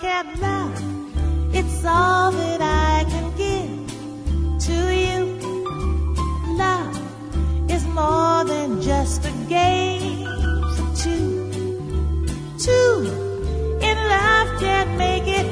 can love. It's all that I can give to you. Love is more than just a game for two. Two in love can make it